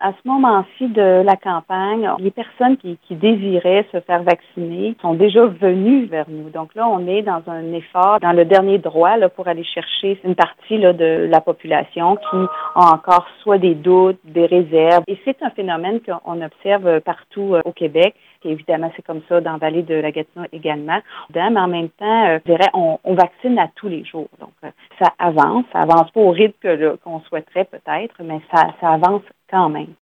À ce moment-ci de la campagne, les personnes qui désiraient se faire vacciner sont déjà venues vers nous. Donc là, on est dans un effort, dans le dernier droit, là, pour aller chercher une partie là, de la population qui a encore soit des doutes, des réserves. Et c'est un phénomène qu'on observe partout au Québec. Et évidemment, c'est comme ça dans la vallée de la Gatineau également. Mais en même temps, je dirais, on vaccine à tous les jours. Donc, ça avance pas au rythme qu'on souhaiterait peut-être, mais ça avance quand même.